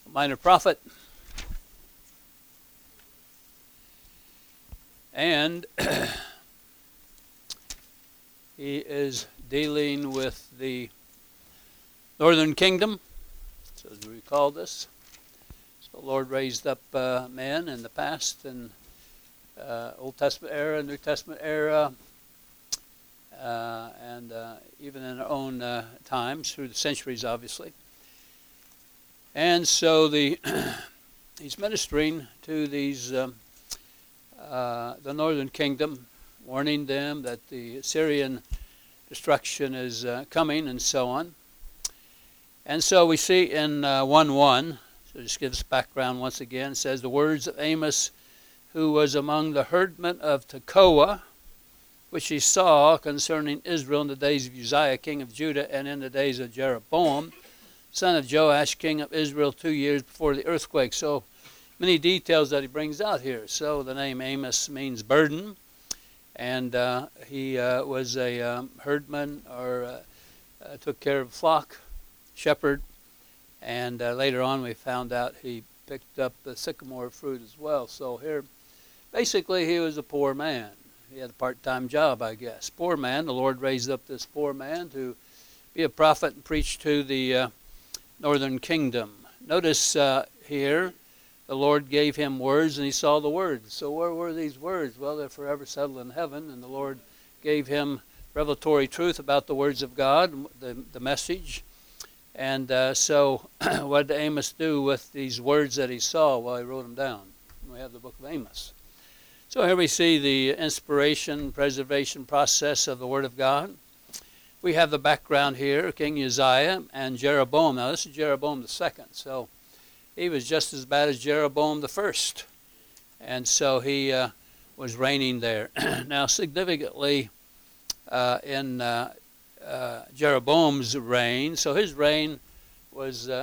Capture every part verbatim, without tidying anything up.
minor prophet. And he is dealing with the northern kingdom. So as we recall this, so the Lord raised up uh, men in the past and uh, Old Testament era, New Testament era, uh, and uh, even in our own uh, times through the centuries, obviously. And so the he's ministering to these um, uh, the northern kingdom, warning them that the Assyrian destruction is uh, coming, and so on. And so we see in uh, one one, so just give us background once again. It says, the words of Amos, who was among the herdmen of Tekoa, which he saw concerning Israel in the days of Uzziah, king of Judah, and in the days of Jeroboam, son of Joash, king of Israel, two years before the earthquake. So many details that he brings out here. So the name Amos means burden, and uh, he uh, was a um, herdman, or uh, uh, took care of a flock, shepherd, and uh, later on we found out he picked up the sycamore fruit as well. So here, basically, he was a poor man. He had a part-time job, I guess. Poor man. The Lord raised up this poor man to be a prophet and preach to the uh, northern kingdom. Notice uh, here, the Lord gave him words, and he saw the words. So where were these words? Well, they're forever settled in heaven, and the Lord gave him revelatory truth about the words of God, the, the message. And uh, so what did Amos do with these words that he saw? Well, he wrote them down. We have the book of Amos. So here we see the inspiration, preservation process of the Word of God. We have the background here, King Uzziah and Jeroboam. Now this is Jeroboam the second, so he was just as bad as Jeroboam the first. And so he uh, was reigning there. Now significantly uh, in uh, uh, Jeroboam's reign, so his reign was uh,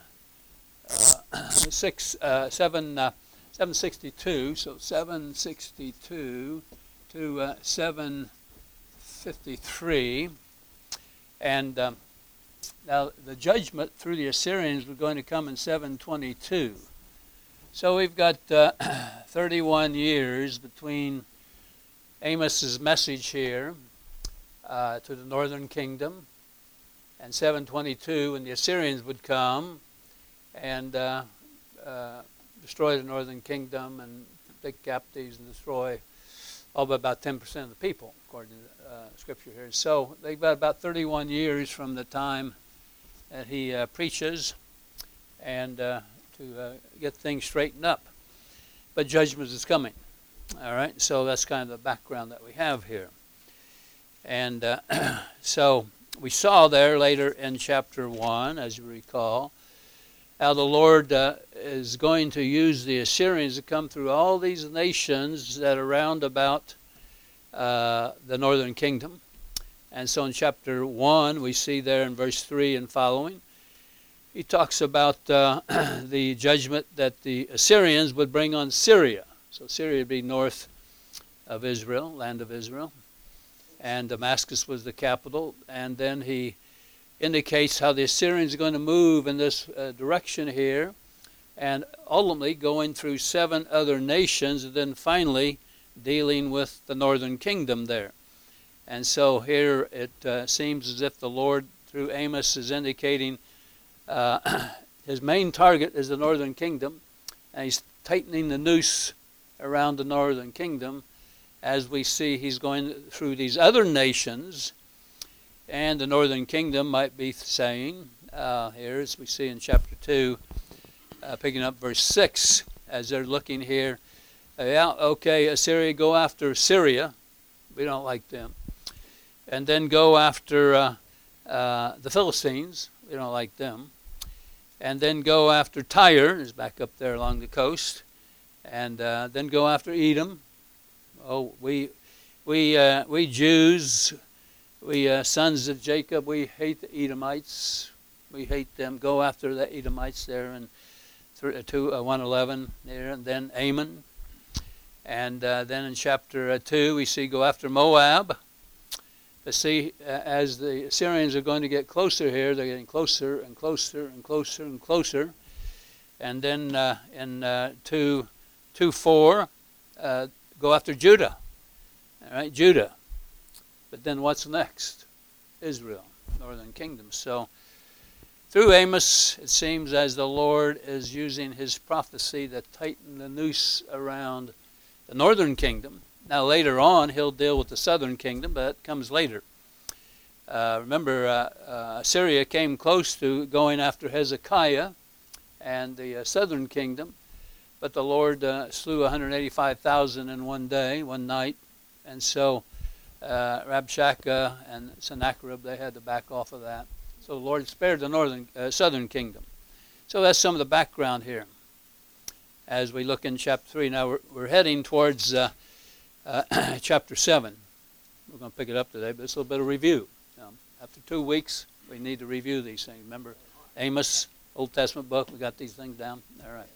uh, six, uh, seven... Uh, seven sixty-two, so seven sixty-two to uh, seven fifty-three. And um, now the judgment through the Assyrians was going to come in seven twenty-two. So we've got uh, thirty-one years between Amos's message here uh, to the northern kingdom and seven twenty-two, when the Assyrians would come and uh, uh, destroy the northern kingdom and take captives and destroy all but about ten percent of the people, according to uh, Scripture here. So they've got about thirty-one years from the time that he uh, preaches and uh, to uh, get things straightened up. But judgment is coming. All right, so that's kind of the background that we have here. And uh, so we saw there later in chapter one, as you recall, how the Lord uh, is going to use the Assyrians to come through all these nations that are round about uh, the northern kingdom. And so in chapter one, we see there in verse three and following, he talks about uh, the judgment that the Assyrians would bring on Syria. So Syria would be north of Israel, land of Israel. And Damascus was the capital. And then he indicates how the Assyrians are going to move in this uh, direction here, and ultimately going through seven other nations, and then finally dealing with the northern kingdom there. And so here it uh, seems as if the Lord, through Amos, is indicating uh, his main target is the northern kingdom, and he's tightening the noose around the northern kingdom as we see he's going through these other nations. And the northern kingdom might be saying, uh, here as we see in chapter two, uh, picking up verse six, as they're looking here, uh, yeah, okay, Assyria, go after Syria. We don't like them. And then go after uh, uh, the Philistines. We don't like them. And then go after Tyre, is back up there along the coast. And uh, then go after Edom. Oh, we, we, uh, we Jews... We uh, sons of Jacob, we hate the Edomites. We hate them. Go after the Edomites there in one eleven there, and then Ammon. And uh, then in chapter uh, two, we see go after Moab. But see, uh, as the Assyrians are going to get closer here, they're getting closer and closer and closer and closer. And then uh, in uh, two, two four, uh, go after Judah. All right, Judah. But then what's next? Israel, northern kingdom. So through Amos, it seems as the Lord is using his prophecy to tighten the noose around the northern kingdom. Now later on, he'll deal with the southern kingdom, but that comes later. Uh, remember, uh, uh, Assyria came close to going after Hezekiah and the uh, southern kingdom, but the Lord uh, slew one hundred eighty-five thousand in one day, one night, and so uh, Rabshakeh and Sennacherib, they had to back off of that. So the Lord spared the northern, uh, southern kingdom. So that's some of the background here as we look in chapter three. Now we're, we're heading towards uh, uh, chapter seven. We're going to pick it up today, but it's a little bit of review. Um, after two weeks, we need to review these things. Remember, Amos, Old Testament book, we got these things down. All right.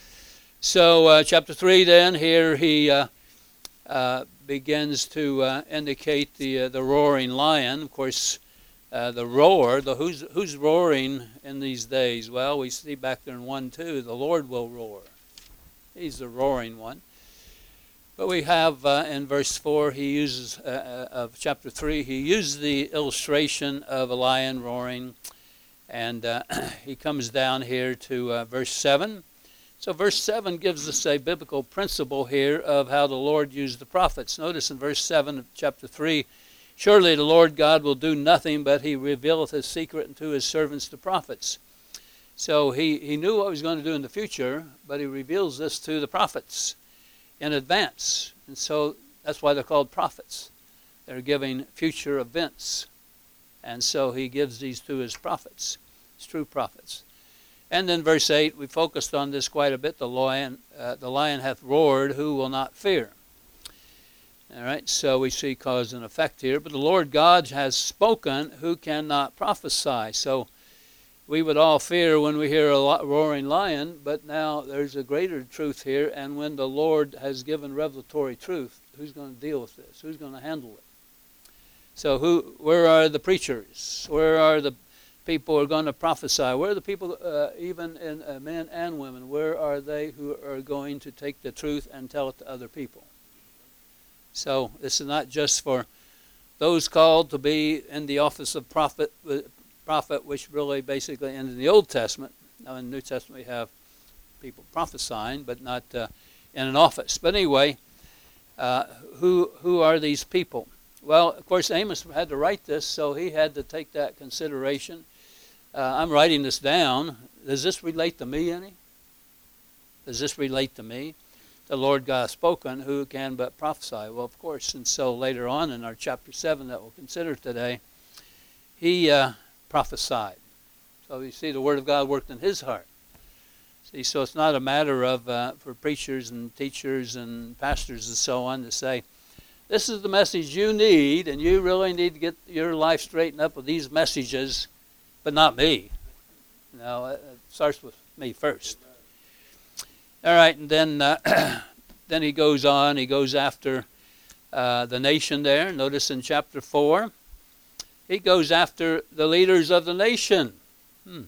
So uh, chapter three then, here he uh, uh, begins to uh, indicate the uh, the roaring lion. Of course, uh, the roar, the who's, who's roaring in these days? Well, we see back there in one two, the Lord will roar. He's the roaring one. But we have uh, in verse four, he uses, uh, of chapter three, he uses the illustration of a lion roaring. And uh, he comes down here to uh, verse seven. So verse seven gives us a biblical principle here of how the Lord used the prophets. Notice in verse seven of chapter three, surely the Lord God will do nothing, but he revealeth his secret unto his servants the prophets. So he, he knew what he was going to do in the future, but he reveals this to the prophets in advance. And so that's why they're called prophets. They're giving future events. And so he gives these to his prophets, his true prophets. And then verse eight, we focused on this quite a bit. The lion, uh, the lion hath roared, who will not fear? All right, so we see cause and effect here. But the Lord God has spoken, who cannot prophesy? So we would all fear when we hear a roaring lion, but now there's a greater truth here, and when the Lord has given revelatory truth, who's going to deal with this? Who's going to handle it? So who? Where are the preachers? Where are the people who are going to prophesy? Where are the people, uh, even in uh, men and women, where are they who are going to take the truth and tell it to other people? So this is not just for those called to be in the office of prophet, prophet, which really basically in the Old Testament. Now in the New Testament we have people prophesying, but not uh, in an office. But anyway, uh, who who are these people? Well, of course, Amos had to write this, so he had to take that consideration. Uh, I'm writing this down. Does this relate to me any? Does this relate to me? The Lord God has spoken, who can but prophesy? Well, of course. And so later on in our chapter seven that we'll consider today, he uh, prophesied. So you see the Word of God worked in his heart. See, so it's not a matter of, uh, for preachers and teachers and pastors and so on to say, this is the message you need, and you really need to get your life straightened up with these messages, but not me. No, it starts with me first. All right, and then uh, then he goes on. He goes after uh, the nation there. Notice in chapter four, he goes after the leaders of the nation. Hmm.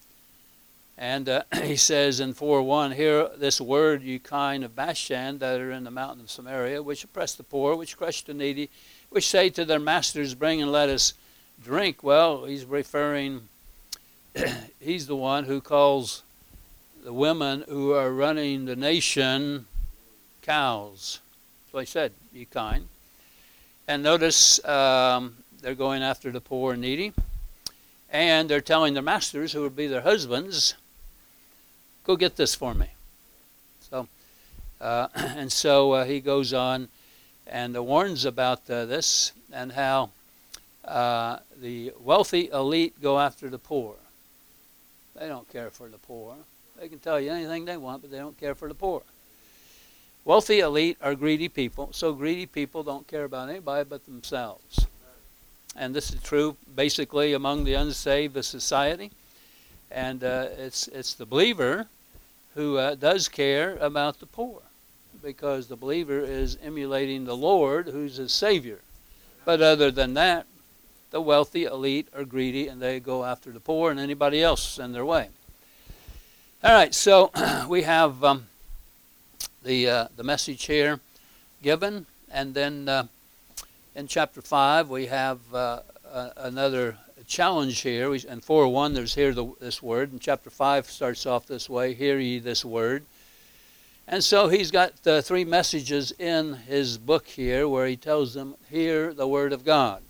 And uh, he says in four one, hear this word, you kine of Bashan that are in the mountain of Samaria, which oppress the poor, which crush the needy, which say to their masters, bring and let us drink. Well, he's referring, he's the one who calls the women who are running the nation cows. So he said, you kine. And notice um, they're going after the poor and needy. And they're telling their masters, who would be their husbands, go get this for me. So, uh, and so uh, he goes on and uh, warns about uh, this and how uh, the wealthy elite go after the poor. They don't care for the poor. They can tell you anything they want, but they don't care for the poor. Wealthy elite are greedy people, so greedy people don't care about anybody but themselves. And this is true basically among the unsaved of society. And uh, it's it's the believer who uh, does care about the poor, because the believer is emulating the Lord, who's his Savior. But other than that, the wealthy elite are greedy, and they go after the poor and anybody else in their way. All right, so we have um, the uh, the message here given, and then uh, in chapter five we have uh, uh, another challenge here. We, in four one, there's here the, this word, and chapter five starts off this way: "Hear ye this word." And so he's got uh, three messages in his book here, where he tells them, "Hear the word of God,"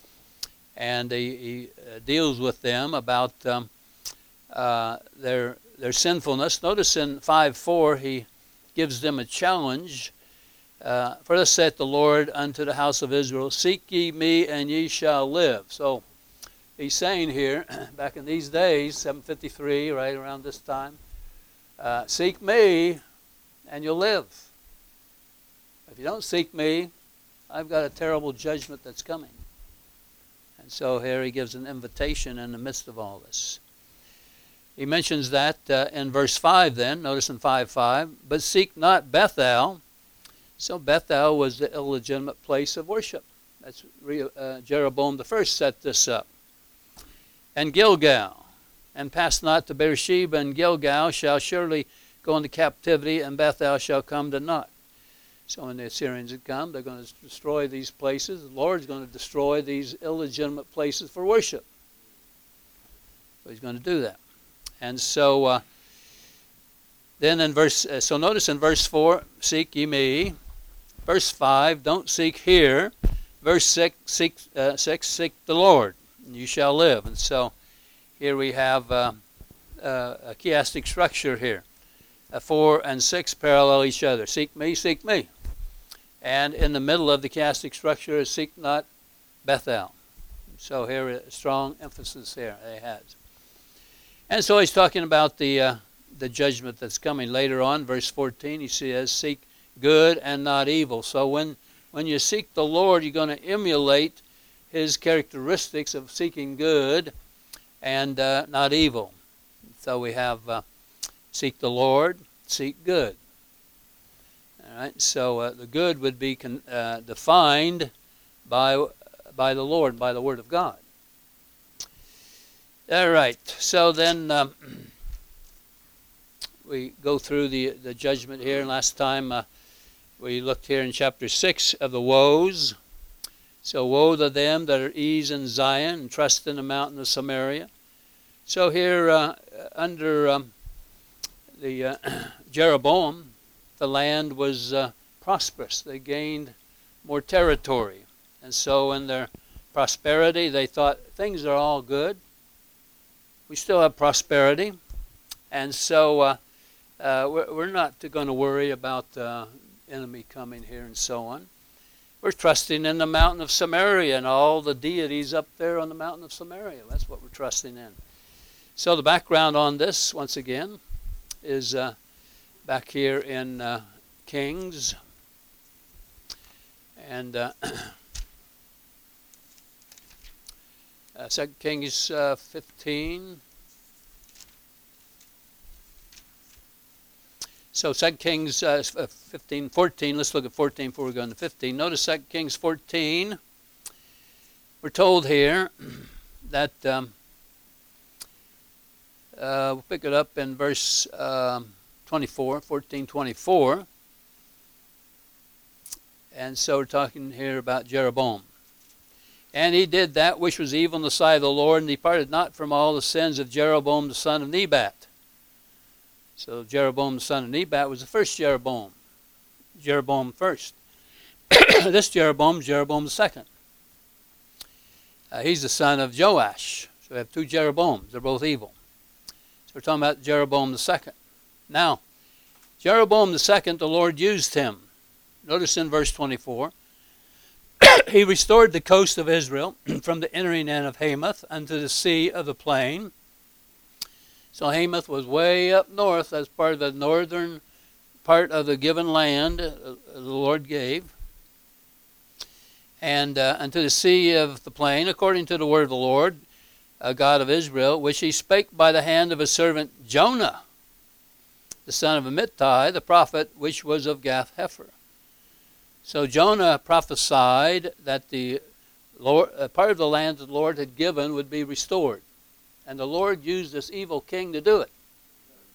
and he, he uh, deals with them about um, uh, their their sinfulness. Notice in five four he gives them a challenge. Uh, For thus saith the Lord unto the house of Israel, seek ye me, and ye shall live. So he's saying here, back in these days, seven fifty-three, right around this time, uh, seek me, and you'll live. If you don't seek me, I've got a terrible judgment that's coming. And so here he gives an invitation in the midst of all this. He mentions that uh, in verse five then, notice in five five, but seek not Bethel. So Bethel was the illegitimate place of worship. That's uh, Jeroboam the first set this up. And Gilgal, and pass not to Beersheba, and Gilgal shall surely go into captivity, and Bethel shall come to naught. So when the Assyrians had come, they're going to destroy these places. The Lord's going to destroy these illegitimate places for worship. So he's going to do that. And so uh, then in verse, uh, so notice in verse four, seek ye me. Verse five, don't seek here. Verse six, seek, uh, six, seek the Lord, and you shall live. And so here we have uh, uh, a chiastic structure here. Uh, four and six parallel each other. Seek me, seek me. And in the middle of the chiastic structure is seek not Bethel. So here a strong emphasis here they has. And so he's talking about the uh, the judgment that's coming later on. Verse fourteen, he says, seek good and not evil. So when, when you seek the Lord, you're going to emulate his characteristics of seeking good and uh, not evil. So we have uh, seek the Lord, seek good. All right. So uh, the good would be con- uh, defined by by the Lord, by the Word of God. All right. So then um, we go through the the judgment here. And last time uh, we looked here in chapter six of the woes. So woe to them that are ease in Zion and trust in the mountain of Samaria. So here uh, under um, the uh, Jeroboam, the land was uh, prosperous. They gained more territory. And so in their prosperity, they thought things are all good. We still have prosperity. And so uh, uh, we're, we're not going to worry about uh, enemy coming here and so on. We're trusting in the mountain of Samaria and all the deities up there on the mountain of Samaria. That's what we're trusting in. So the background on this, once again, is uh, back here in uh, Kings. And uh, uh, Second Kings uh, fifteen. So Second Kings uh, fifteen, fourteen, let's look at fourteen before we go into fifteen. Notice Second Kings fourteen. We're told here that, um, uh, we'll pick it up in verse um, twenty-four, fourteen twenty-four. And so we're talking here about Jeroboam. And he did that which was evil in the sight of the Lord, and departed not from all the sins of Jeroboam the son of Nebat. So Jeroboam the son of Nebat was the first Jeroboam. Jeroboam first. This Jeroboam, Jeroboam the second. Uh, he's the son of Joash. So we have two Jeroboams. They're both evil. So we're talking about Jeroboam the second. Now, Jeroboam the second, the Lord used him. Notice in verse twenty-four. He restored the coast of Israel from the entering in of Hamath unto the sea of the plain. So Hamath was way up north as part of the northern part of the given land uh, the Lord gave. And uh, unto the sea of the plain, according to the word of the Lord, uh, God of Israel, which he spake by the hand of his servant Jonah, the son of Amittai, the prophet, which was of Gath-Hepher. So Jonah prophesied that the Lord, uh, part of the land that the Lord had given would be restored. And the Lord used this evil king to do it.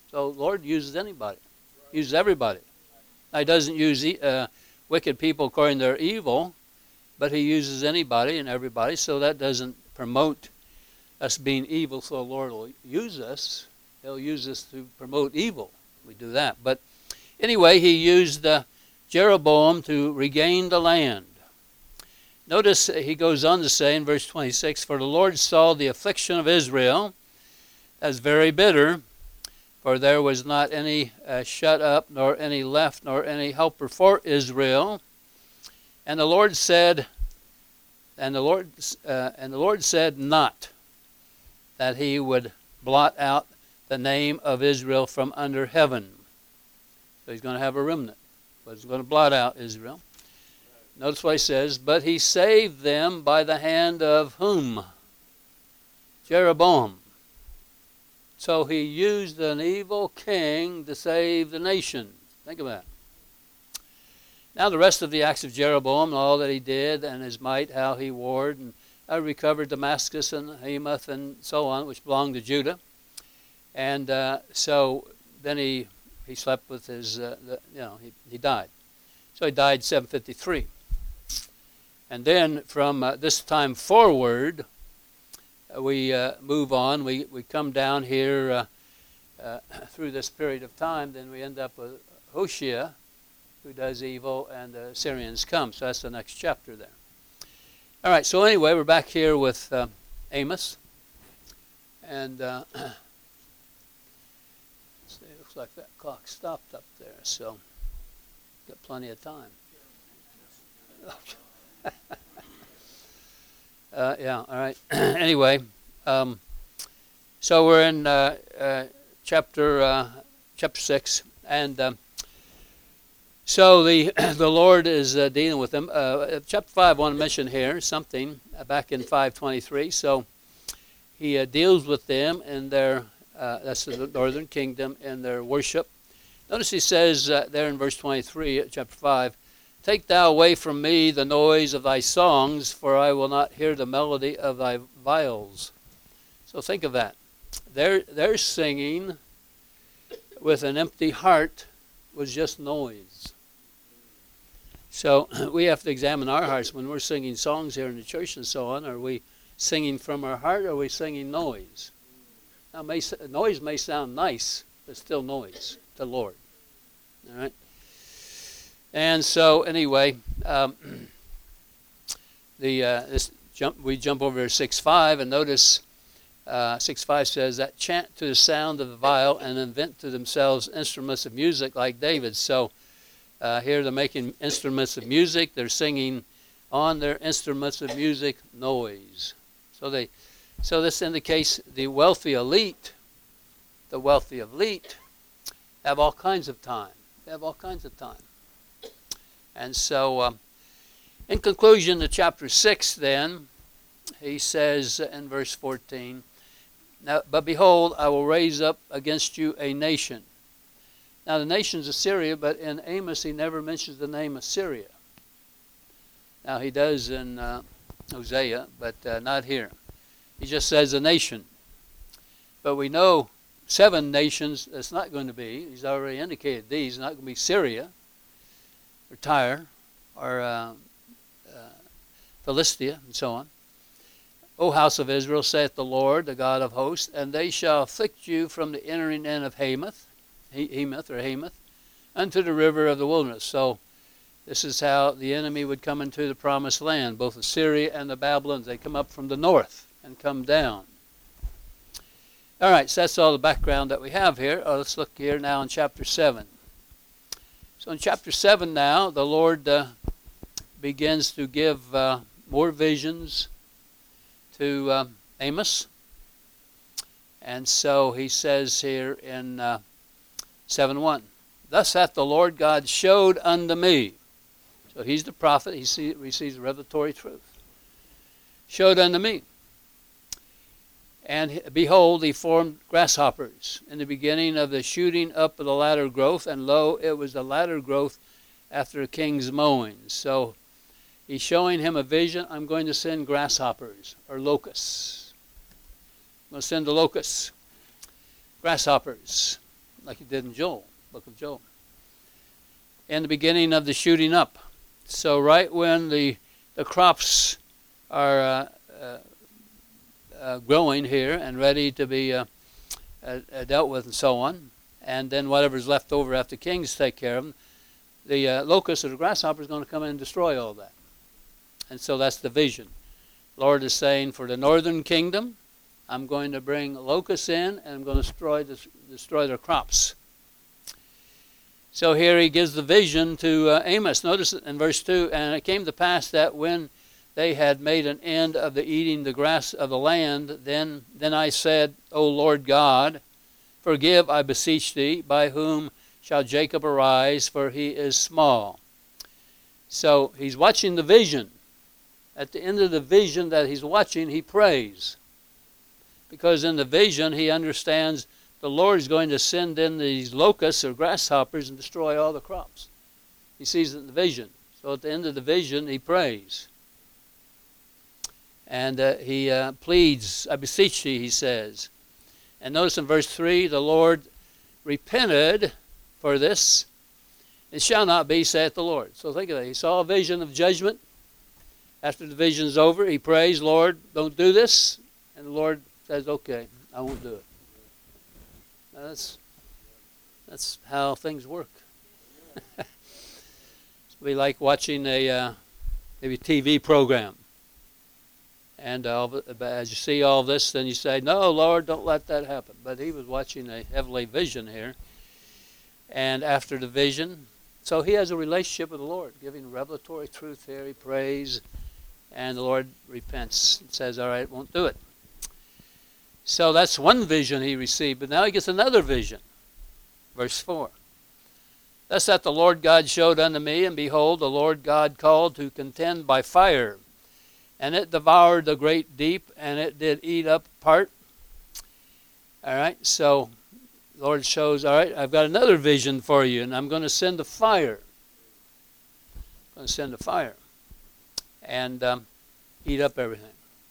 So the Lord uses anybody. He uses everybody. Now, he doesn't use uh, wicked people according to their evil, but he uses anybody and everybody, so that doesn't promote us being evil, so the Lord will use us. He'll use us to promote evil. We do that. But anyway, he used uh, Jeroboam to regain the land. Notice he goes on to say in verse twenty-six, for the Lord saw the affliction of Israel as very bitter, for there was not any uh, shut up, nor any left, nor any helper for Israel. And the Lord said, and the Lord, uh, and the Lord said not that he would blot out the name of Israel from under heaven. So he's going to have a remnant, but he's going to blot out Israel. Notice what he says, but he saved them by the hand of whom? Jeroboam. So he used an evil king to save the nation. Think of that. Now the rest of the acts of Jeroboam, all that he did, and his might, how he warred, and how he recovered Damascus and Hamath and so on, which belonged to Judah. And uh, so then he he slept with his, uh, the, you know, he, he died. So he died seven fifty-three. And then from uh, this time forward, uh, we uh, move on. We, we come down here uh, uh, through this period of time. Then we end up with Hoshea, who does evil, and the Assyrians come. So that's the next chapter there. All right, so anyway, we're back here with uh, Amos. And uh, it looks like that clock stopped up there, so got plenty of time. uh, yeah, all right. Anyway, um, so we're in uh, uh, chapter uh, chapter six, and um, so the the Lord is uh, dealing with them. Uh, chapter five, I want to mention here something uh, back in five twenty-three. So he uh, deals with them in their uh, that's the northern kingdom in their worship. Notice he says uh, there in verse twenty-three, chapter five. Take thou away from me the noise of thy songs, for I will not hear the melody of thy viols. So think of that. Their, their singing with an empty heart was just noise. So we have to examine our hearts when we're singing songs here in the church and so on. Are we singing from our heart, or are we singing noise? Now, may, noise may sound nice, but still noise to the Lord. All right? And so, anyway, um, the uh, this jump we jump over to six five, and notice uh, six five says that chant to the sound of the viol and invent to themselves instruments of music like David. So uh, here they're making instruments of music. They're singing on their instruments of music noise. So they, so this indicates the wealthy elite, the wealthy elite, have all kinds of time. They have all kinds of time. And so, um, in conclusion to chapter six, then, he says in verse fourteen, now, but behold, I will raise up against you a nation. Now, the nation's Assyria, but in Amos, he never mentions the name Assyria. Now, he does in uh, Hosea, but uh, not here. He just says a nation. But we know seven nations it's not going to be. He's already indicated these. It's not going to be Syria, or Tyre, or uh, uh, Philistia, and so on. O house of Israel, saith the Lord, the God of hosts, and they shall afflict you from the entering in of Hamath, Hamath or Hamath, unto the river of the wilderness. So this is how the enemy would come into the promised land, both Assyria and the Babylons. They come up from the north and come down. All right, so that's all the background that we have here. Oh, let's look here now in chapter seven. So in chapter seven now, the Lord uh, begins to give uh, more visions to uh, Amos. And so he says here in uh, seven one, thus hath the Lord God showed unto me. So he's the prophet. He see, receives revelatory truth. Showed unto me. And behold, he formed grasshoppers in the beginning of the shooting up of the latter growth, and lo, it was the latter growth after a king's mowing. So he's showing him a vision. I'm going to send grasshoppers, or locusts. I'm going to send the locusts, grasshoppers. like he did in Joel, book of Joel. In the beginning of the shooting up. So right when the the crops are uh, uh, uh, growing here and ready to be uh, uh, dealt with and so on, and then whatever's left over after kings take care of them, the uh, locust or the grasshopper is going to come in and destroy all that. And so that's the vision. Lord is saying, for the northern kingdom, I'm going to bring locusts in and I'm going to destroy, this, destroy their crops. So here he gives the vision to uh, Amos. Notice in verse two, and it came to pass that when they had made an end of the eating the grass of the land, then, then I said, O Lord God, forgive, I beseech thee, by whom shall Jacob arise, for he is small. So he's watching the vision. At the end of the vision that he's watching, he prays. Because in the vision, he understands the Lord is going to send in these locusts or grasshoppers and destroy all the crops. He sees it in the vision. So at the end of the vision, he prays. And uh, he uh, pleads, I beseech thee, he says. And notice in verse three, the Lord repented for this. It shall not be, saith the Lord. So think of that. He saw a vision of judgment. After the vision's over, he prays, Lord, don't do this. And the Lord says, okay, I won't do it. Now that's, that's how things work. It's be like watching a uh, maybe T V program. And uh, as you see all this, then you say, no, Lord, don't let that happen. But he was watching a heavenly vision here. And after the vision, so he has a relationship with the Lord, giving revelatory truth here. He prays, and the Lord repents and says, all right, won't do it. So that's one vision he received. But now he gets another vision. Verse four. Thus that the Lord God showed unto me, and behold, the Lord God called to contend by fire. And it devoured the great deep, and it did eat up part. All right, so the Lord shows, all right, I've got another vision for you, and I'm going to send a fire. I'm going to send a fire and um, eat up everything.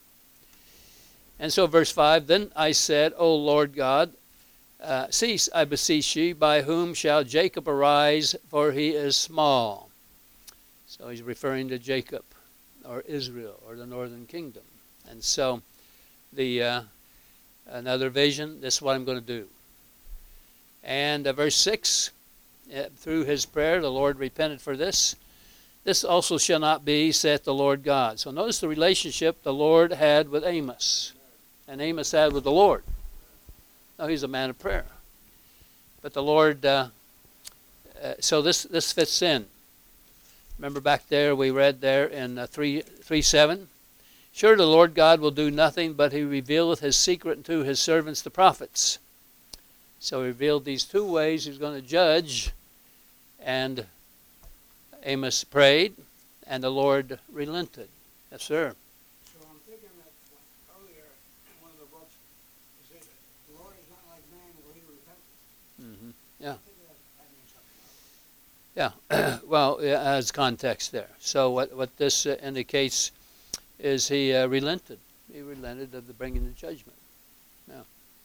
And so verse five, then I said, O Lord God, uh, cease, I beseech you, by whom shall Jacob arise, for he is small. So he's referring to Jacob, or Israel, or the northern kingdom. And so the uh, another vision, this is what I'm going to do. And uh, verse six, uh, through his prayer, the Lord repented for this. This also shall not be, saith the Lord God. So notice the relationship the Lord had with Amos, and Amos had with the Lord. Now he's a man of prayer. But the Lord, uh, uh, so this, this fits in. Remember back there, we read there in uh, three seven. Sure, the Lord God will do nothing, but he revealeth his secret unto his servants the prophets. So he revealed these two ways he's going to judge. And Amos prayed, and the Lord relented. Yes, sir. So I'm thinking that earlier in one of the books, it said that the Lord is not like man, will he repent? Mm-hmm. Yeah. I think that, that means something else. Yeah, well, yeah, as context there. So what, what this uh, indicates is he uh, relented. He relented of the bringing the judgment. Yeah.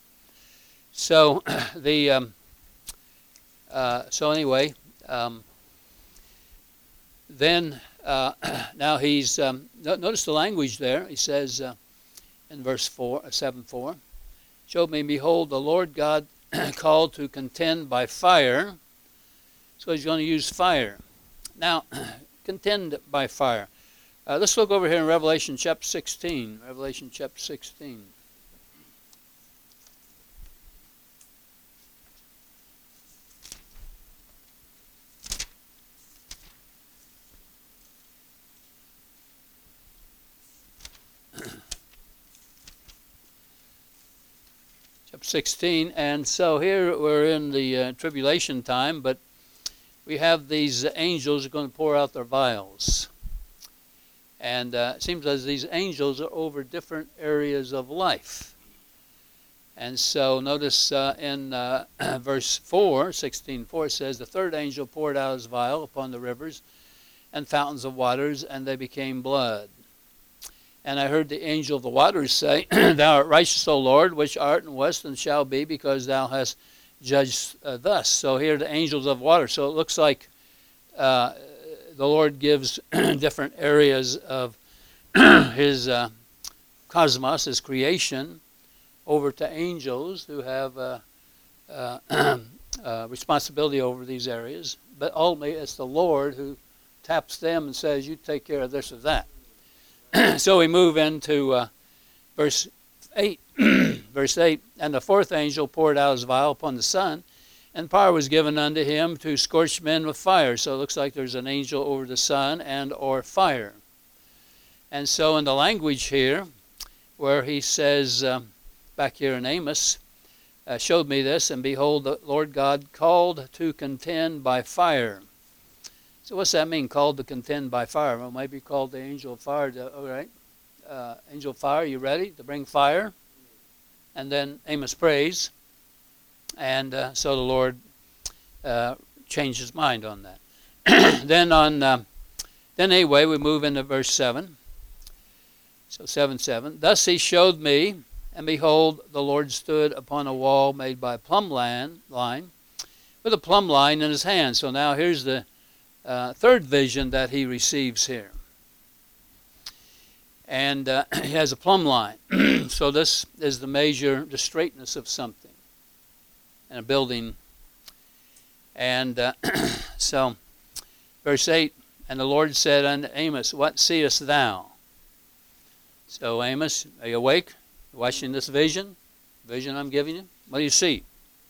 So the um, uh, so anyway, um, then uh, now he's um, no, notice the language there. He says uh, in verse four, uh, seven four, showed me, behold, the Lord God called to contend by fire. So he's going to use fire. Now, contend by fire. Uh, let's look over here in Revelation chapter sixteen. Revelation chapter sixteen. Chapter sixteen. And so here we're in the uh, tribulation time, but we have these angels who are going to pour out their vials. And uh, it seems as these angels are over different areas of life. And so notice uh, in uh, verse four, sixteen four, it says, the third angel poured out his vial upon the rivers and fountains of waters, and they became blood. And I heard the angel of the waters say, thou art righteous, O Lord, which art and wast and shall be, because thou hast judge uh, thus. So here are the angels of water. So it looks like uh, the Lord gives different areas of his uh, cosmos, his creation, over to angels who have uh, uh, uh, responsibility over these areas. But ultimately, it's the Lord who taps them and says, you take care of this or that. So we move into uh, verse eight. Verse eight, and the fourth angel poured out his vial upon the sun, and power was given unto him to scorch men with fire. So it looks like there's an angel over the sun and or fire. And so in the language here, where he says, um, back here in Amos, uh, showed me this, and behold, the Lord God called to contend by fire. So what's that mean, called to contend by fire? Well, maybe called the angel of fire. To, all right, uh, angel of fire, you ready to bring fire? And then Amos prays, and uh, so the Lord uh, changed his mind on that. then on, uh, then anyway, we move into verse seven. So seven seven. Thus he showed me, and behold, the Lord stood upon a wall made by a plumb line, line with a plumb line in his hand. So now here's the uh, third vision that he receives here. And uh, he has a plumb line. So this is the measure, the straightness of something in a building. And uh, so, verse eight, and the Lord said unto Amos, what seest thou? So Amos, are you awake? You watching this vision? Vision I'm giving you? What do you see?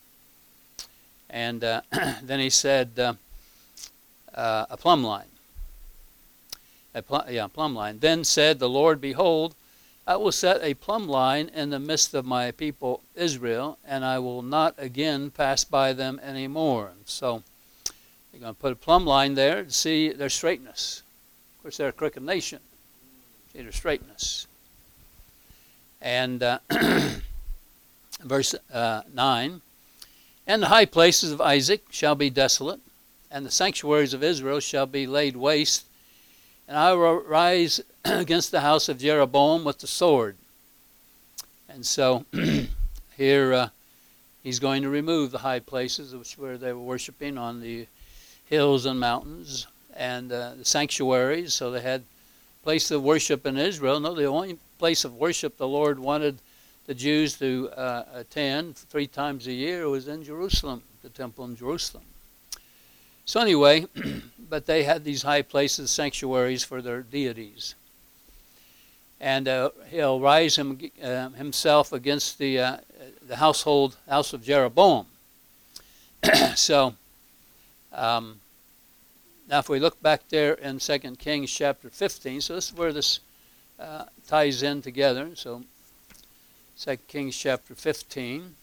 And uh, then he said, uh, uh, a plumb line. A pl- yeah, plumb line. Then said the Lord, behold, I will set a plumb line in the midst of my people Israel, and I will not again pass by them anymore. So you're going to put a plumb line there to see their straightness. Of course, they're a crooked nation. See their straightness. And uh, verse uh, nine, and the high places of Isaac shall be desolate, and the sanctuaries of Israel shall be laid waste, and I will rise against the house of Jeroboam with the sword. And so here uh, he's going to remove the high places, which where they were worshiping on the hills and mountains, and uh, the sanctuaries. So they had place of worship in Israel. No, the only place of worship the Lord wanted the Jews to uh, attend three times a year was in Jerusalem, the temple in Jerusalem. So anyway, but they had these high places, sanctuaries for their deities. And uh, he'll rise him, uh, himself against the uh, the household, house of Jeroboam. So, um, now if we look back there in Second Kings chapter fifteen, so this is where this uh, ties in together. So, Second Kings chapter fifteen.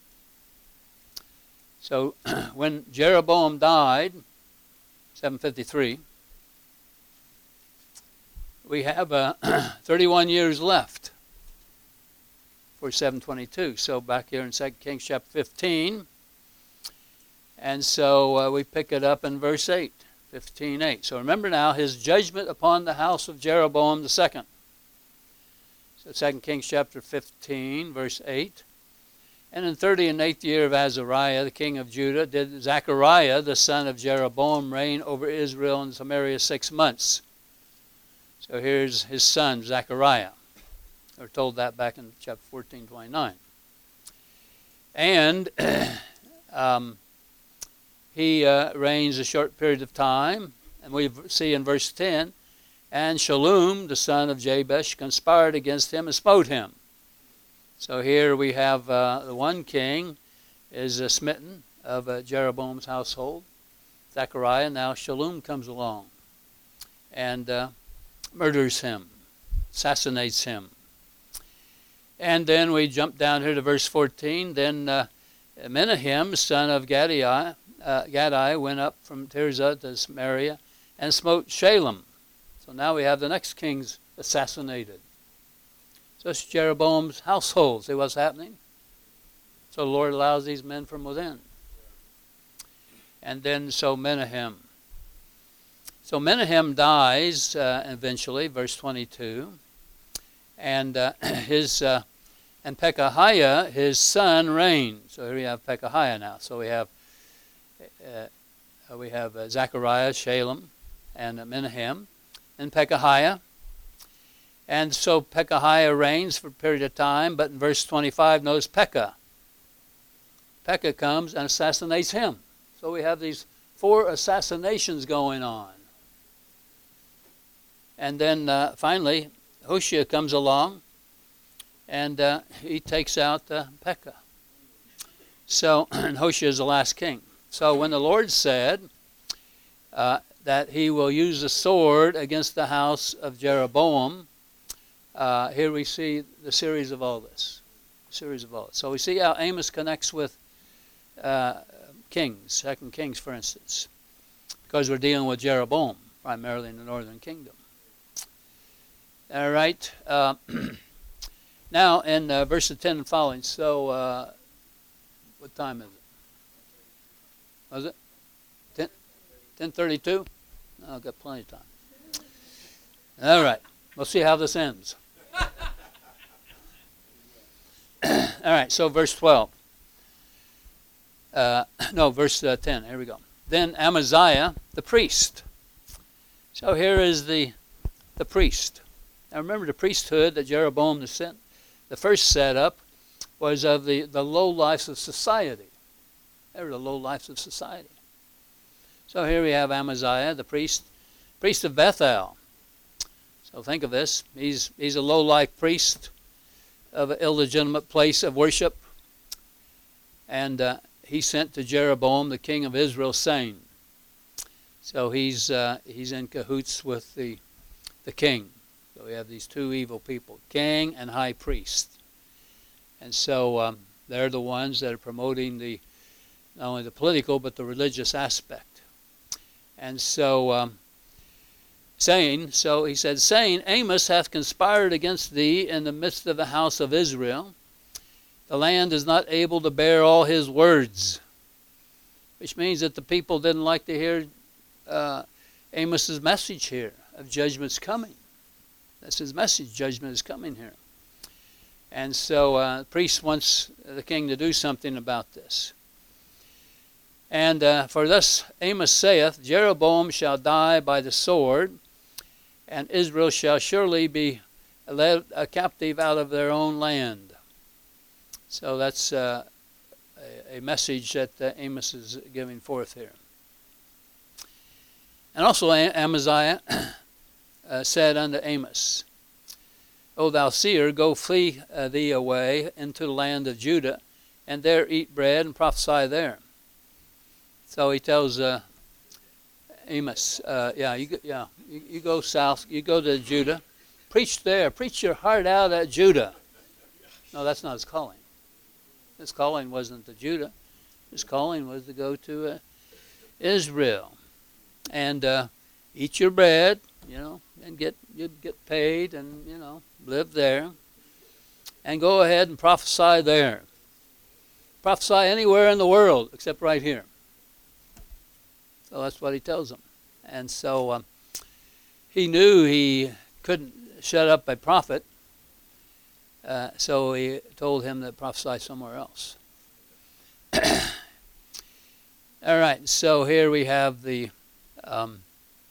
So, when Jeroboam died, seven fifty-three, we have uh, thirty-one years left for seven twenty-two. So back here in Second Kings chapter fifteen, and so uh, we pick it up in verse eight, fifteen eight. So remember now his judgment upon the house of Jeroboam the second. So Second Kings chapter fifteen, verse eight. And in thirty and eighth year of Azariah, the king of Judah, did Zechariah, the son of Jeroboam, reign over Israel and Samaria six months. So here's his son, Zechariah. We're told that back in chapter fourteen, twenty-nine. And um, he uh, reigns a short period of time. And we see in verse ten, and Shallum, the son of Jabesh, conspired against him and smote him. So here we have uh, the one king is uh, smitten of uh, Jeroboam's household, Zechariah. Now Shallum comes along and uh, murders him, assassinates him. And then we jump down here to verse fourteen. Then uh, Menahem, son of Gadai, uh, Gadai, went up from Tirzah to Samaria and smote Shalem. So now we have the next kings assassinated. So it's Jeroboam's household. See what's happening? So the Lord allows these men from within. And then so Menahem. So Menahem dies uh, eventually, verse twenty-two. And uh, his uh, and Pekahiah his son reigned. So here we have Pekahiah now. So we have uh, we have uh, Zechariah, Shalem, and uh, Menahem, and Pekahiah. And so Pekahiah reigns for a period of time, but in verse twenty-five, notice Pekah. Pekah comes and assassinates him. So we have these four assassinations going on. And then uh, finally, Hoshea comes along, and uh, he takes out uh, Pekah. So, and Hoshea is the last king. So when the Lord said uh, that he will use the sword against the house of Jeroboam, uh, here we see the series of all this. The series of all this. So we see how Amos connects with uh, Kings, Second Kings, for instance, because we're dealing with Jeroboam, primarily in the northern kingdom. All right. Uh, now, in uh, verses ten and following, so uh, what time is it? Was it? ten, ten thirty-two? No, I've got plenty of time. All right. We'll see how this ends. All right, so verse twelve. Uh, no, verse uh, ten. Here we go. Then Amaziah, the priest. So here is the the priest. Now remember, the priesthood that Jeroboam the, sent, the first set up was of the, the low lives of society. They were the low lives of society. So here we have Amaziah, the priest, priest of Bethel. So think of this. He's, he's a low-life priest of an illegitimate place of worship. And uh, he sent to Jeroboam, the king of Israel, saying. So he's uh, he's in cahoots with the the king. So we have these two evil people, king and high priest. And so um, they're the ones that are promoting the not only the political but the religious aspect. And so um, saying, so he said, saying, Amos hath conspired against thee in the midst of the house of Israel. The land is not able to bear all his words. Which means that the people didn't like to hear uh, Amos's message here of judgment's coming. That's his message, judgment is coming here. And so uh, the priest wants the king to do something about this. And uh, for thus Amos saith, Jeroboam shall die by the sword, and Israel shall surely be led a captive out of their own land. So that's uh, a, a message that uh, Amos is giving forth here. And also Amaziah uh, said unto Amos, O thou seer, go flee uh, thee away into the land of Judah, and there eat bread and prophesy there. So he tells uh, Amos, uh, yeah, you go, yeah, you, you go south, you go to Judah, preach there, preach your heart out at Judah. No, that's not his calling. His calling wasn't to Judah. His calling was to go to uh, Israel and uh, eat your bread, you know, and get you get paid and, you know, live there, and go ahead and prophesy there. Prophesy anywhere in the world except right here. So that's what he tells them. And so um, he knew he couldn't shut up a prophet, uh, so he told him to prophesy somewhere else. All right, so here we have the um,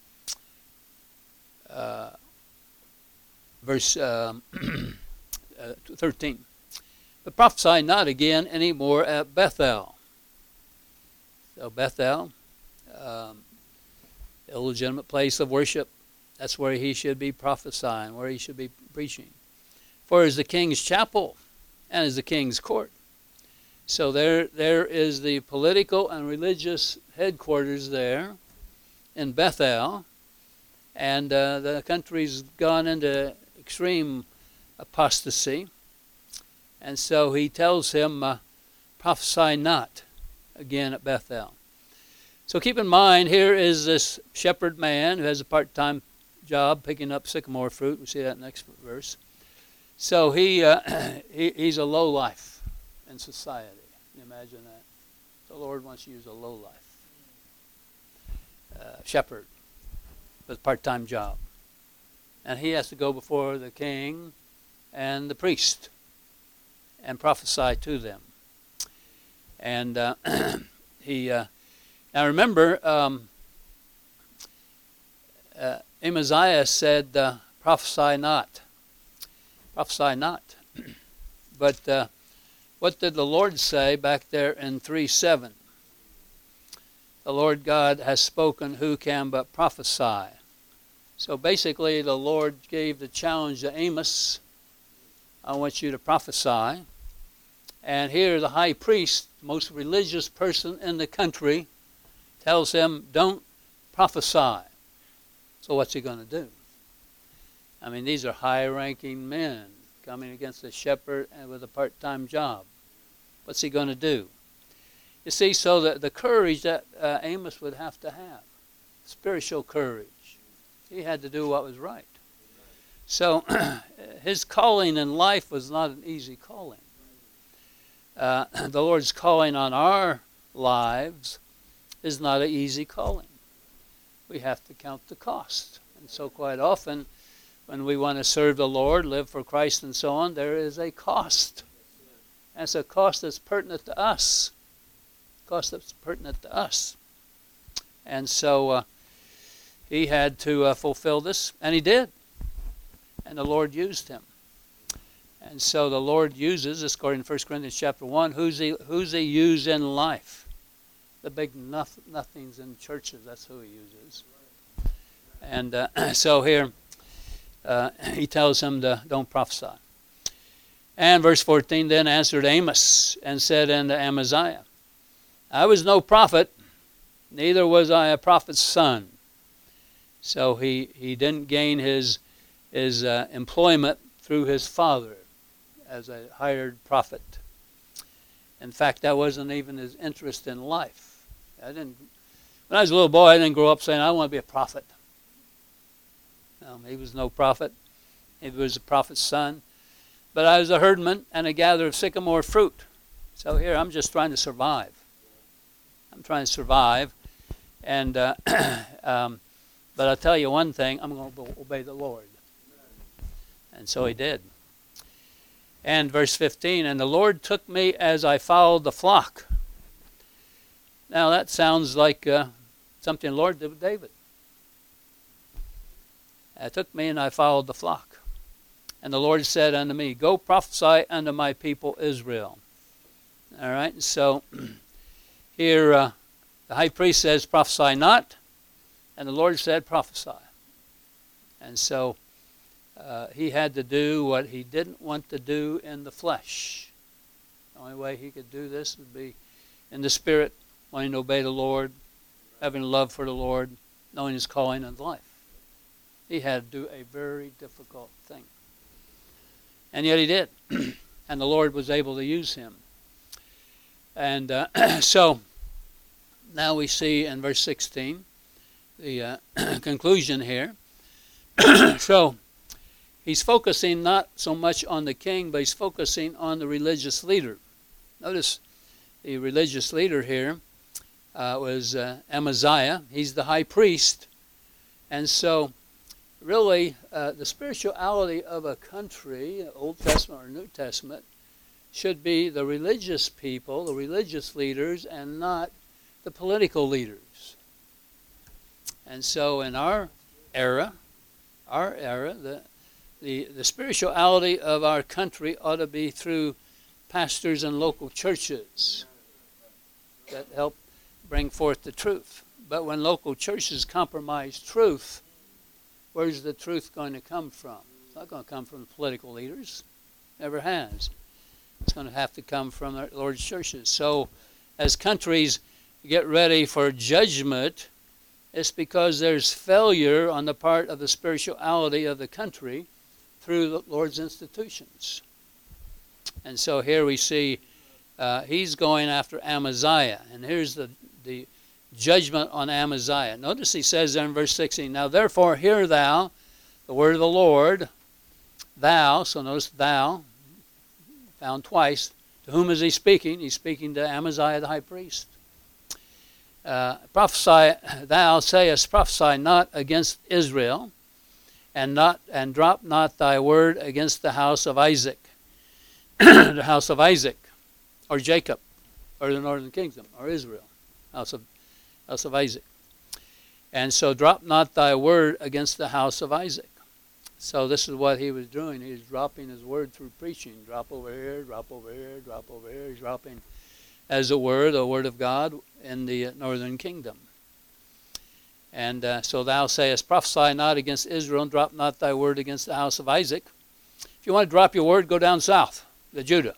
uh, verse um, uh, thirteen. But prophesy not again any more at Bethel. So Bethel, um, illegitimate place of worship, that's where he should be prophesying, where he should be preaching. For it is the king's chapel and is the king's court. So there, there is the political and religious headquarters there in Bethel, and uh, the country's gone into extreme apostasy. And so he tells him, uh, prophesy not again at Bethel. So keep in mind, here is this shepherd man who has a part-time job picking up sycamore fruit. We see that in the next verse. So he, uh, he he's a low life in society. Can you imagine that? The Lord wants to use a low life uh, shepherd with a part-time job. And he has to go before the king and the priest. and prophesy to them. And uh, he, uh, now remember, um, uh, Amaziah said, uh, prophesy not. Prophesy not. But uh, what did the Lord say back there in three seven? The Lord God has spoken, who can but prophesy? So basically the Lord gave the challenge to Amos, I want you to prophesy. And here the high priest, most religious person in the country, tells him, don't prophesy. So what's he going to do? I mean, these are high-ranking men coming against a shepherd and with a part-time job. What's he going to do? You see, so the, the courage that uh, Amos would have to have, spiritual courage, he had to do what was right. So his calling in life was not an easy calling. Uh, the Lord's calling on our lives is not an easy calling. We have to count the cost. And so quite often, when we want to serve the Lord, live for Christ and so on, there is a cost. And it's a cost that's pertinent to us. Cost that's pertinent to us. And so uh, he had to uh, fulfill this, and he did. And the Lord used him. And so the Lord uses, according to First Corinthians chapter one, who's he, who's he use in life? The big noth- nothings in churches, that's who he uses. And uh, so here, uh, he tells him to don't prophesy. And verse fourteen, then answered Amos and said unto Amaziah, I was no prophet, neither was I a prophet's son. So he, he didn't gain his, his uh, employment through his father as a hired prophet. In fact, that wasn't even his interest in life. I didn't. When I was a little boy, I didn't grow up saying, I want to be a prophet. No, he was no prophet. He was a prophet's son. But I was a herdman and a gatherer of sycamore fruit. So here, I'm just trying to survive. I'm trying to survive. And uh, um, but I'll tell you one thing, I'm going to obey the Lord. And so he did. And verse fifteen, and the Lord took me as I followed the flock. Now that sounds like uh, something the Lord did with David. It took me and I followed the flock. And the Lord said unto me, go prophesy unto my people Israel. All right, so here uh, the high priest says, prophesy not. And the Lord said, prophesy. And so uh, he had to do what he didn't want to do in the flesh. The only way he could do this would be in the spirit, wanting to obey the Lord, having love for the Lord, knowing his calling in life. He had to do a very difficult thing. And yet he did. And the Lord was able to use him. And uh, so now we see in verse sixteen the uh, conclusion here. So he's focusing not so much on the king, but he's focusing on the religious leader. Notice the religious leader here uh, was uh, Amaziah. He's the high priest. And so really uh, the spirituality of a country, Old Testament or New Testament, should be the religious people, the religious leaders, and not the political leaders. And so in our era, our era, the, the, the spirituality of our country ought to be through pastors and local churches that help bring forth the truth. But when local churches compromise truth, where's the truth going to come from? It's not going to come from the political leaders. Never has. It's going to have to come from the Lord's churches. So as countries get ready for judgment, it's because there's failure on the part of the spirituality of the country through the Lord's institutions. And so here we see uh, he's going after Amaziah. And here's the, the judgment on Amaziah. Notice he says there in verse sixteen, now therefore hear thou the word of the Lord, thou, so notice thou, found twice. To whom is he speaking? He's speaking to Amaziah the high priest. Uh, prophesy, thou sayest, prophesy not against Israel, and not and drop not thy word against the house of Isaac. the house of Isaac, or Jacob, or the northern kingdom, or Israel, house of house of Isaac. And so drop not thy word against the house of Isaac. So this is what he was doing. He was dropping his word through preaching. Drop over here, drop over here, drop over here. He's dropping as a word, a word of God in the northern kingdom. And uh, so thou sayest, prophesy not against Israel, and drop not thy word against the house of Isaac. If you want to drop your word, go down south to Judah.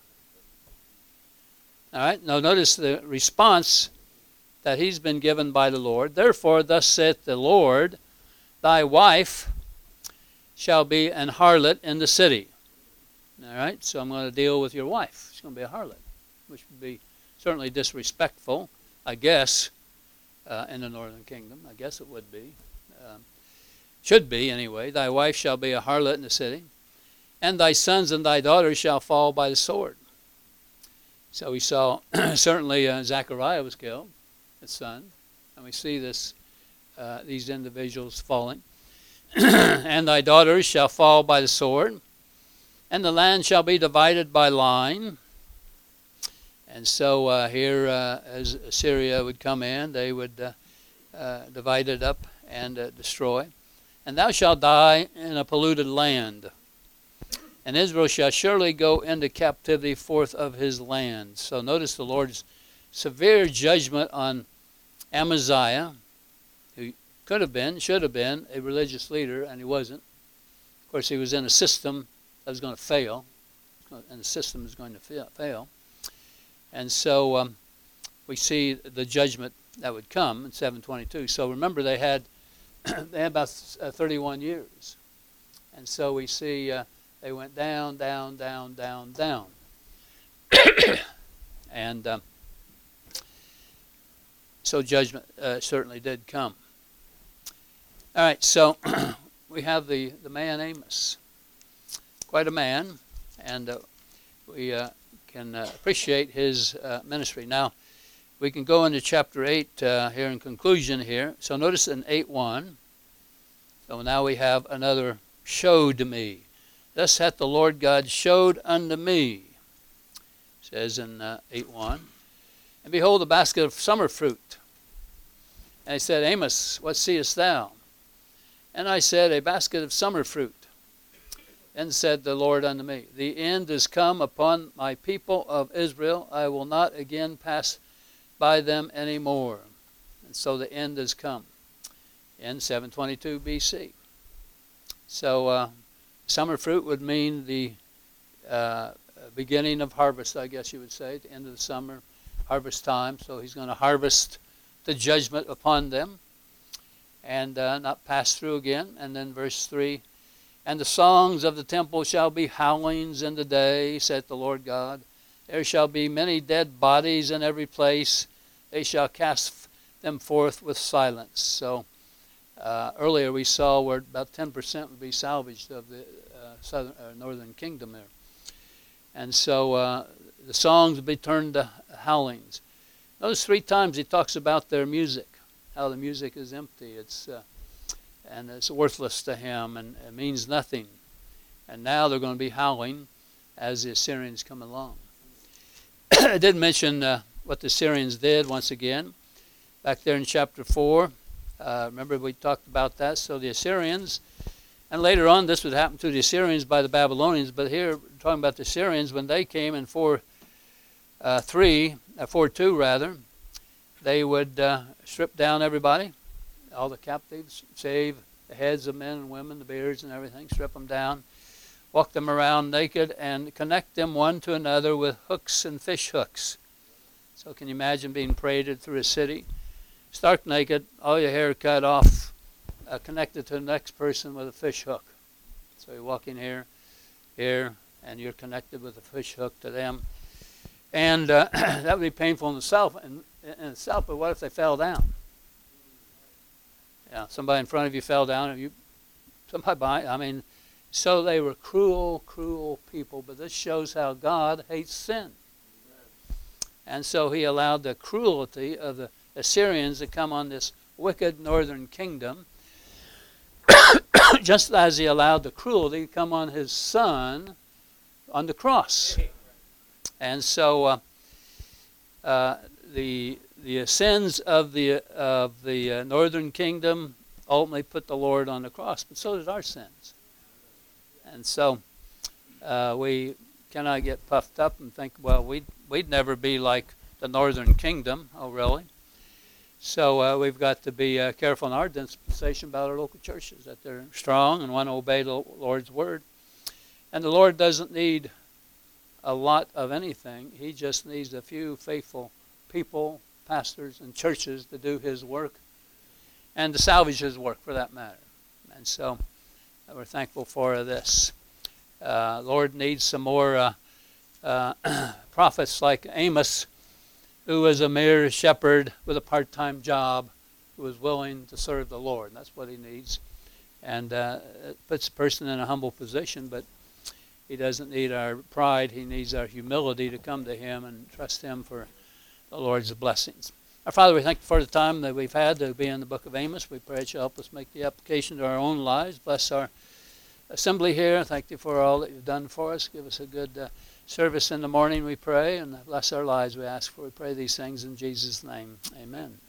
All right, now notice the response that he's been given by the Lord. Therefore, thus saith the Lord, thy wife shall be an harlot in the city. All right, so I'm going to deal with your wife. She's going to be a harlot, which would be certainly disrespectful, I guess, uh, in the northern kingdom. I guess it would be. Um, should be, anyway. Thy wife shall be a harlot in the city, and thy sons and thy daughters shall fall by the sword. So we saw, certainly uh, Zechariah was killed, his son, and we see this, uh, these individuals falling. And thy daughters shall fall by the sword, and the land shall be divided by line. And so uh, here, uh, as Assyria would come in, they would uh, uh, divide it up and uh, destroy. And thou shalt die in a polluted land, and Israel shall surely go into captivity forth of his land. So notice the Lord's severe judgment on Amaziah, who could have been, should have been a religious leader, and he wasn't. Of course, he was in a system that was going to fail, and the system is going to fail. And so um, we see the judgment that would come in seven twenty-two. So remember, they had they had about uh, thirty-one years, and so we see uh, they went down, down, down, down, down, and um, so judgment uh, certainly did come. All right, so we have the the man Amos, quite a man, and uh, we. Uh, can uh, appreciate his uh, ministry. Now, we can go into chapter eight uh, here in conclusion here. So notice in eight one, so now we have another showed me. Thus hath the Lord God showed unto me, it says in uh, eight one. And behold, a basket of summer fruit. And he said, Amos, what seest thou? And I said, a basket of summer fruit. And said the Lord unto me, the end is come upon my people of Israel. I will not again pass by them any more. And so the end has come in seven twenty-two B C. So uh, summer fruit would mean the uh, beginning of harvest, I guess you would say, at the end of the summer, harvest time. So he's going to harvest the judgment upon them and uh, not pass through again. And then verse three, and the songs of the temple shall be howlings in the day, saith the Lord God. There shall be many dead bodies in every place. They shall cast them forth with silence. So uh, earlier we saw where about ten percent would be salvaged of the uh, southern uh, northern kingdom there. And so uh, the songs would be turned to howlings. Notice three times he talks about their music, how the music is empty. It's uh, and it's worthless to him, and it means nothing. And now they're going to be howling as the Assyrians come along. I did mention uh, what the Assyrians did once again. Back there in chapter four, uh, remember we talked about that. So the Assyrians, and later on this would happen to the Assyrians by the Babylonians, but here we're talking about the Assyrians when they came in four three, uh, four two rather, they would uh, strip down everybody, all the captives, save the heads of men and women, the beards and everything, strip them down, walk them around naked, and connect them one to another with hooks and fish hooks. So can you imagine being paraded through a city, stark naked, all your hair cut off, uh, connected to the next person with a fish hook. So you're walking here, here, and you're connected with a fish hook to them. And uh, that would be painful in itself, in, in itself, but what if they fell down? Yeah, somebody in front of you fell down, and you, somebody behind. I mean, so they were cruel, cruel people. But this shows how God hates sin, and so He allowed the cruelty of the Assyrians to come on this wicked northern kingdom, just as He allowed the cruelty to come on His Son on the cross. And so uh, uh, the the sins of the of the uh, northern kingdom ultimately put the Lord on the cross, but so did our sins. And so uh, we cannot get puffed up and think, well, we'd we'd never be like the northern kingdom. Oh, really? So uh, we've got to be uh, careful in our dispensation about our local churches, that they're strong and want to obey the Lord's word. And the Lord doesn't need a lot of anything. He just needs a few faithful people, pastors, and churches to do his work and to salvage his work, for that matter. And so uh, we're thankful for this. Uh, Lord needs some more uh, uh, prophets like Amos, who was a mere shepherd with a part-time job, who was willing to serve the Lord. That's what he needs. And uh, it puts a person in a humble position, but he doesn't need our pride. He needs our humility to come to him and trust him for the Lord's blessings. Our Father, we thank you for the time that we've had to be in the book of Amos. We pray that you help us make the application to our own lives. Bless our assembly here. Thank you for all that you've done for us. Give us a good uh, service in the morning, we pray, and bless our lives, we ask for. We pray these things in Jesus' name. Amen.